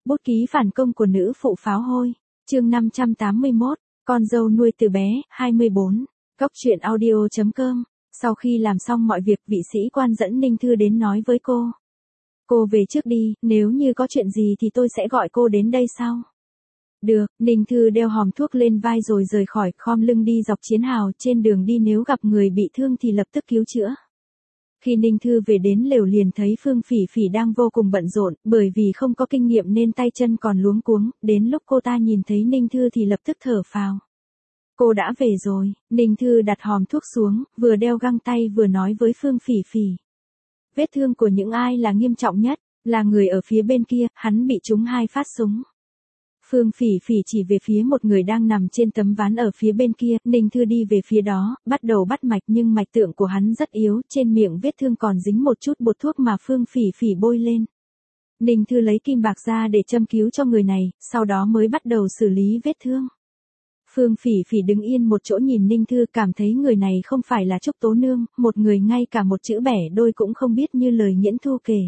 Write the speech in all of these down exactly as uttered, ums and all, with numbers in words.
Bút ký phản công của nữ phụ pháo hôi. Chương năm trăm tám mươi mốt, con dâu nuôi từ bé, hai mươi bốn. Góc truyện audio chấm com. Sau khi làm xong mọi việc, vị sĩ quan dẫn Ninh Thư đến nói với cô. Cô về trước đi, nếu như có chuyện gì thì tôi sẽ gọi cô đến đây sau. Được, Ninh Thư đeo hòm thuốc lên vai rồi rời khỏi, khom lưng đi dọc chiến hào, trên đường đi nếu gặp người bị thương thì lập tức cứu chữa. Khi Ninh Thư về đến lều liền thấy Phương Phỉ Phỉ đang vô cùng bận rộn, bởi vì không có kinh nghiệm nên tay chân còn luống cuống, đến lúc cô ta nhìn thấy Ninh Thư thì lập tức thở phào. Cô đã về rồi, Ninh Thư đặt hòm thuốc xuống, vừa đeo găng tay vừa nói với Phương Phỉ Phỉ. Vết thương của những ai là nghiêm trọng nhất, là người ở phía bên kia, hắn bị trúng hai phát súng. Phương Phỉ Phỉ chỉ về phía một người đang nằm trên tấm ván ở phía bên kia, Ninh Thư đi về phía đó, bắt đầu bắt mạch nhưng mạch tượng của hắn rất yếu, trên miệng vết thương còn dính một chút bột thuốc mà Phương Phỉ Phỉ bôi lên. Ninh Thư lấy kim bạc ra để châm cứu cho người này, sau đó mới bắt đầu xử lý vết thương. Phương Phỉ Phỉ đứng yên một chỗ nhìn Ninh Thư, cảm thấy người này không phải là Trúc Tố Nương, một người ngay cả một chữ bẻ đôi cũng không biết như lời Nghiễn Thu kể.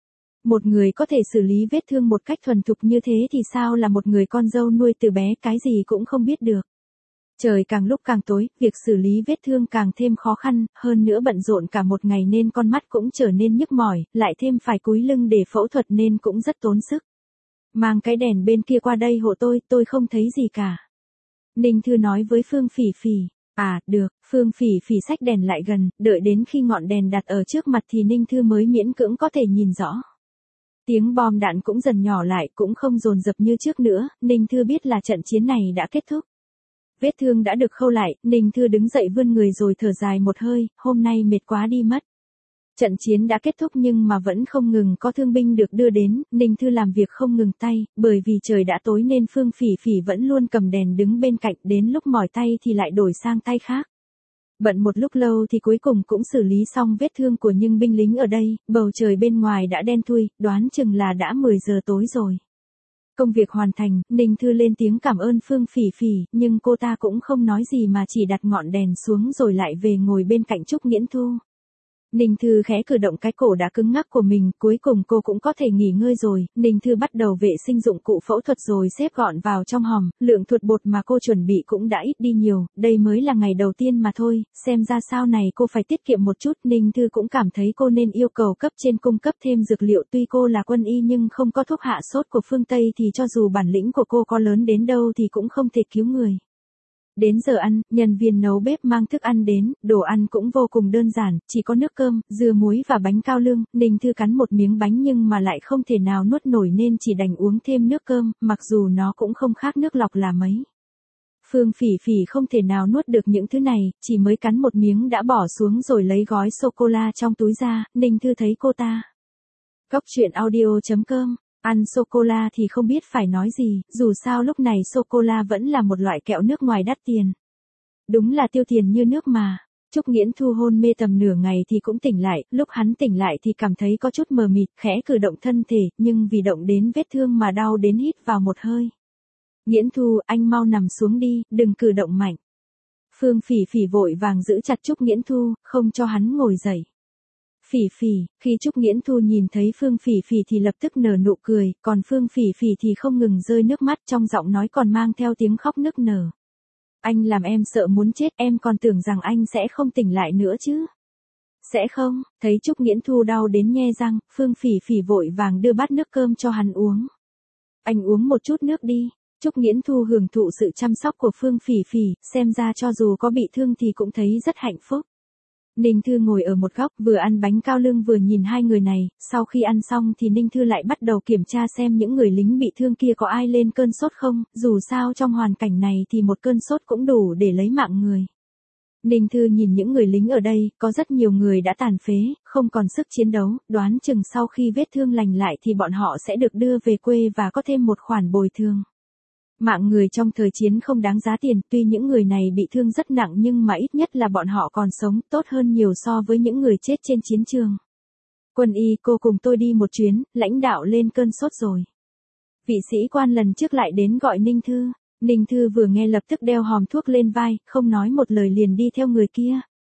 Một người có thể xử lý vết thương một cách thuần thục như thế thì sao là một người con dâu nuôi từ bé cái gì cũng không biết được. Trời càng lúc càng tối, việc xử lý vết thương càng thêm khó khăn, hơn nữa bận rộn cả một ngày nên con mắt cũng trở nên nhức mỏi, lại thêm phải cúi lưng để phẫu thuật nên cũng rất tốn sức. Mang cái đèn bên kia qua đây hộ tôi, tôi không thấy gì cả. Ninh Thư nói với Phương Phỉ Phỉ. À, được, Phương Phỉ Phỉ xách đèn lại gần, đợi đến khi ngọn đèn đặt ở trước mặt thì Ninh Thư mới miễn cưỡng có thể nhìn rõ. Tiếng bom đạn cũng dần nhỏ lại, cũng không dồn dập như trước nữa, Ninh Thư biết là trận chiến này đã kết thúc. Vết thương đã được khâu lại, Ninh Thư đứng dậy vươn người rồi thở dài một hơi, hôm nay mệt quá đi mất. Trận chiến đã kết thúc nhưng mà vẫn không ngừng có thương binh được đưa đến, Ninh Thư làm việc không ngừng tay, bởi vì trời đã tối nên Phương Phỉ Phỉ vẫn luôn cầm đèn đứng bên cạnh, đến lúc mỏi tay thì lại đổi sang tay khác. Bận một lúc lâu thì cuối cùng cũng xử lý xong vết thương của những binh lính ở đây, bầu trời bên ngoài đã đen thui, đoán chừng là đã mười giờ tối rồi. Công việc hoàn thành, Ninh Thư lên tiếng cảm ơn Phương Phỉ Phỉ, nhưng cô ta cũng không nói gì mà chỉ đặt ngọn đèn xuống rồi lại về ngồi bên cạnh Trúc Nghiễn Thu. Ninh Thư khẽ cử động cái cổ đã cứng ngắc của mình, cuối cùng cô cũng có thể nghỉ ngơi rồi, Ninh Thư bắt đầu vệ sinh dụng cụ phẫu thuật rồi xếp gọn vào trong hòm, lượng thuốc bột mà cô chuẩn bị cũng đã ít đi nhiều, đây mới là ngày đầu tiên mà thôi, xem ra sau này cô phải tiết kiệm một chút, Ninh Thư cũng cảm thấy cô nên yêu cầu cấp trên cung cấp thêm dược liệu, tuy cô là quân y nhưng không có thuốc hạ sốt của phương Tây thì cho dù bản lĩnh của cô có lớn đến đâu thì cũng không thể cứu người. Đến giờ ăn, nhân viên nấu bếp mang thức ăn đến, đồ ăn cũng vô cùng đơn giản, chỉ có nước cơm, dưa muối và bánh cao lương, Ninh Thư cắn một miếng bánh nhưng mà lại không thể nào nuốt nổi nên chỉ đành uống thêm nước cơm, mặc dù nó cũng không khác nước lọc là mấy. Phương Phỉ Phỉ không thể nào nuốt được những thứ này, chỉ mới cắn một miếng đã bỏ xuống rồi lấy gói sô-cô-la trong túi ra, Ninh Thư thấy cô ta. Góc truyện audio chấm com. Ăn sô-cô-la thì không biết phải nói gì, dù sao lúc này sô-cô-la vẫn là một loại kẹo nước ngoài đắt tiền. Đúng là tiêu tiền như nước mà. Trúc Nghiễn Thu hôn mê tầm nửa ngày thì cũng tỉnh lại, lúc hắn tỉnh lại thì cảm thấy có chút mờ mịt, khẽ cử động thân thể, nhưng vì động đến vết thương mà đau đến hít vào một hơi. Nghiễn Thu, anh mau nằm xuống đi, đừng cử động mạnh. Phương Phỉ Phỉ vội vàng giữ chặt Trúc Nghiễn Thu, không cho hắn ngồi dậy. Phỉ Phỉ, khi Trúc Nghiễn Thu nhìn thấy Phương Phỉ Phỉ thì lập tức nở nụ cười, còn Phương Phỉ Phỉ thì không ngừng rơi nước mắt, trong giọng nói còn mang theo tiếng khóc nức nở. Anh làm em sợ muốn chết, em còn tưởng rằng anh sẽ không tỉnh lại nữa chứ. Sẽ không, thấy Trúc Nghiễn Thu đau đến nhe răng, Phương Phỉ Phỉ vội vàng đưa bát nước cơm cho hắn uống. Anh uống một chút nước đi. Trúc Nghiễn Thu hưởng thụ sự chăm sóc của Phương Phỉ Phỉ, xem ra cho dù có bị thương thì cũng thấy rất hạnh phúc. Ninh Thư ngồi ở một góc vừa ăn bánh cao lương vừa nhìn hai người này, sau khi ăn xong thì Ninh Thư lại bắt đầu kiểm tra xem những người lính bị thương kia có ai lên cơn sốt không, dù sao trong hoàn cảnh này thì một cơn sốt cũng đủ để lấy mạng người. Ninh Thư nhìn những người lính ở đây, có rất nhiều người đã tàn phế, không còn sức chiến đấu, đoán chừng sau khi vết thương lành lại thì bọn họ sẽ được đưa về quê và có thêm một khoản bồi thường. Mạng người trong thời chiến không đáng giá tiền, tuy những người này bị thương rất nặng nhưng mà ít nhất là bọn họ còn sống, tốt hơn nhiều so với những người chết trên chiến trường. Quân y, cô cùng tôi đi một chuyến, lãnh đạo lên cơn sốt rồi. Vị sĩ quan lần trước lại đến gọi Ninh Thư. Ninh Thư vừa nghe lập tức đeo hòm thuốc lên vai, không nói một lời liền đi theo người kia.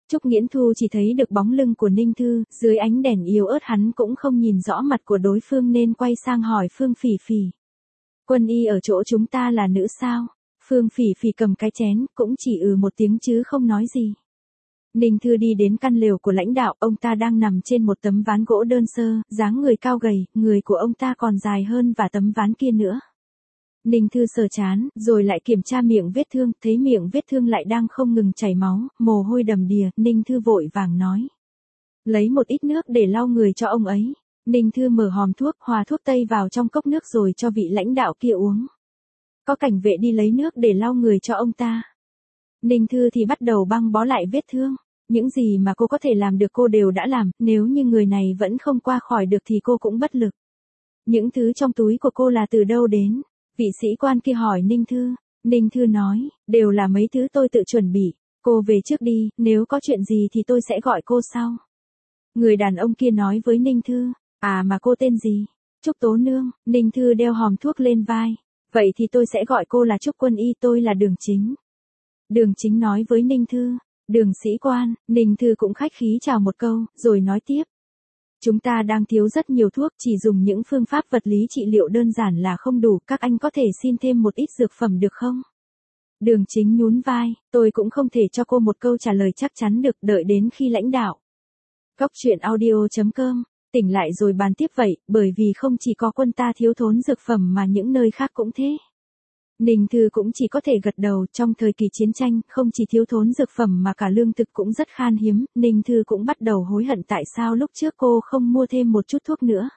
Trúc Nghiễn Thu chỉ thấy được bóng lưng của Ninh Thư, dưới ánh đèn yếu ớt hắn cũng không nhìn rõ mặt của đối phương nên quay sang hỏi Phương Phỉ Phỉ. Quân y ở chỗ chúng ta là nữ sao? Phương Phỉ Phỉ cầm cái chén, cũng chỉ ừ một tiếng chứ không nói gì. Ninh Thư đi đến căn lều của lãnh đạo, ông ta đang nằm trên một tấm ván gỗ đơn sơ, dáng người cao gầy, người của ông ta còn dài hơn và tấm ván kia nữa. Ninh Thư sờ chán, rồi lại kiểm tra miệng vết thương, thấy miệng vết thương lại đang không ngừng chảy máu, mồ hôi đầm đìa, Ninh Thư vội vàng nói. Lấy một ít nước để lau người cho ông ấy. Ninh Thư mở hòm thuốc, hòa thuốc tây vào trong cốc nước rồi cho vị lãnh đạo kia uống. Có cảnh vệ đi lấy nước để lau người cho ông ta. Ninh Thư thì bắt đầu băng bó lại vết thương. Những gì mà cô có thể làm được cô đều đã làm, nếu như người này vẫn không qua khỏi được thì cô cũng bất lực. Những thứ trong túi của cô là từ đâu đến? Vị sĩ quan kia hỏi Ninh Thư. Ninh Thư nói, đều là mấy thứ tôi tự chuẩn bị. Cô về trước đi, nếu có chuyện gì thì tôi sẽ gọi cô sau. Người đàn ông kia nói với Ninh Thư. À mà cô tên gì? Trúc Tố Nương. Ninh Thư đeo hòm thuốc lên vai. Vậy thì tôi sẽ gọi cô là Trúc Quân Y, tôi là Đường Chính. Đường Chính nói với Ninh Thư. Đường sĩ quan. Ninh Thư cũng khách khí chào một câu, rồi nói tiếp. Chúng ta đang thiếu rất nhiều thuốc, chỉ dùng những phương pháp vật lý trị liệu đơn giản là không đủ, các anh có thể xin thêm một ít dược phẩm được không? Đường Chính nhún vai, tôi cũng không thể cho cô một câu trả lời chắc chắn được, đợi đến khi lãnh đạo. Góc truyện audio chấm com, tỉnh lại rồi bàn tiếp vậy, bởi vì không chỉ có quân ta thiếu thốn dược phẩm mà những nơi khác cũng thế. Ninh Thư cũng chỉ có thể gật đầu, trong thời kỳ chiến tranh, không chỉ thiếu thốn dược phẩm mà cả lương thực cũng rất khan hiếm, Ninh Thư cũng bắt đầu hối hận tại sao lúc trước cô không mua thêm một chút thuốc nữa.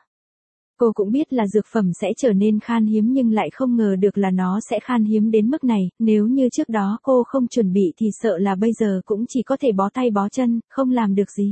Cô cũng biết là dược phẩm sẽ trở nên khan hiếm nhưng lại không ngờ được là nó sẽ khan hiếm đến mức này, nếu như trước đó cô không chuẩn bị thì sợ là bây giờ cũng chỉ có thể bó tay bó chân, không làm được gì.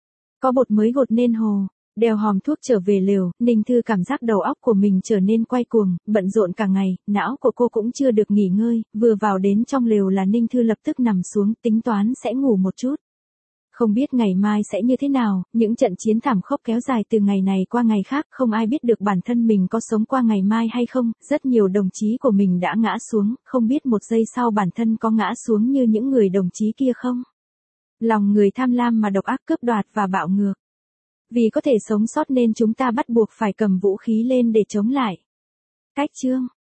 Có bột mới gột nên hồ. Đeo hòm thuốc trở về lều, Ninh Thư cảm giác đầu óc của mình trở nên quay cuồng, bận rộn cả ngày, não của cô cũng chưa được nghỉ ngơi, vừa vào đến trong lều là Ninh Thư lập tức nằm xuống, tính toán sẽ ngủ một chút. Không biết ngày mai sẽ như thế nào, những trận chiến thảm khốc kéo dài từ ngày này qua ngày khác, không ai biết được bản thân mình có sống qua ngày mai hay không, rất nhiều đồng chí của mình đã ngã xuống, không biết một giây sau bản thân có ngã xuống như những người đồng chí kia không. Lòng người tham lam mà độc ác, cướp đoạt và bạo ngược. Vì có thể sống sót nên chúng ta bắt buộc phải cầm vũ khí lên để chống lại. Cách chương